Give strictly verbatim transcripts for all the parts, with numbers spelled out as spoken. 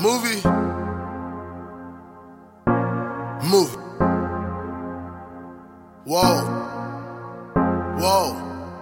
Movie. Movie. Whoa. Whoa.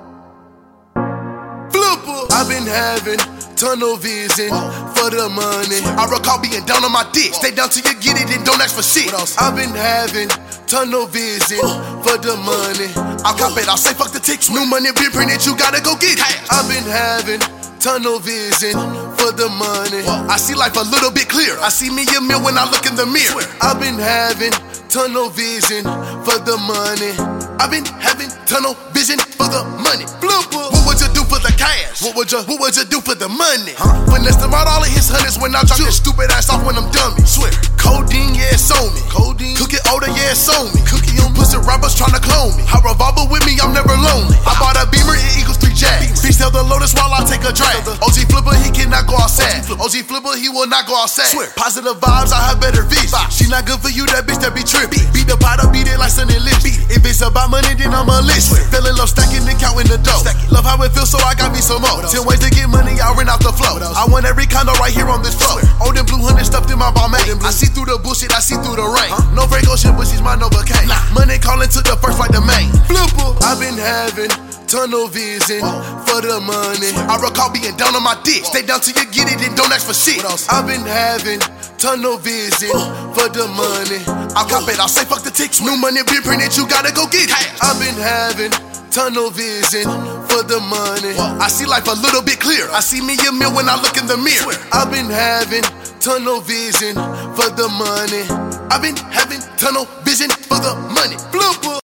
Flipper. I've been having tunnel vision for the money. I recall being down on my dick. Stay down till you get it and don't ask for shit. I've been having tunnel vision for the money. I'll cop it, I'll say fuck the ticks. New money been printed, you gotta go get it. I've been having tunnel vision for the money. I see life a little bit clearer. I see me a meal when I look in the mirror. I've been having tunnel vision for the money. I've been having tunnel vision for the money. Blooper. What would you do for the cash? What would you What would you do for the money? Huh? Finesse them out all of his hundreds when I drop this stupid ass off when I'm dummy. Swear. Codeine, yeah, it's on me. Codeine. Cook it older, yeah, it's on me. Cookie on pussy rappers tryna clone me. Hot revolver with me, I'm never lonely. I bought a Beamer, it equals three jacks. Bitch, tell the Lotus while I take a drag. O G Flipper, he cannot go outside. O G Flipper, he will not go outside. Swear. Positive vibes, I have better vision. She not good for you, that bitch that be trippy. Beat the pot up, beat it like Sunny Lip. If it's about money, then I'm a list. Feeling love stacking and counting the dough. Love how it feels, so I got me some more. Ten ways to get money, I rent off the flow. I want every condo right here on this floor. Old and blue hundred stuffed in my ball man. I see through the bullshit, I see through the rain. No Franco shit, but she's my Nova K. Money calling to the first like the main. Flipper. I've been having tunnel vision for the money. I recall being down on my dick. Stay down till you get it and don't ask for shit. I've been having tunnel vision for the money. I'll cop it, I'll say fuck the ticks. New money been printed, you gotta go get it. I've been having tunnel vision for the money. I see life a little bit clearer. I see me a meal when I look in the mirror. I've been having tunnel vision for the money. I've been having tunnel vision for the money. Blooper.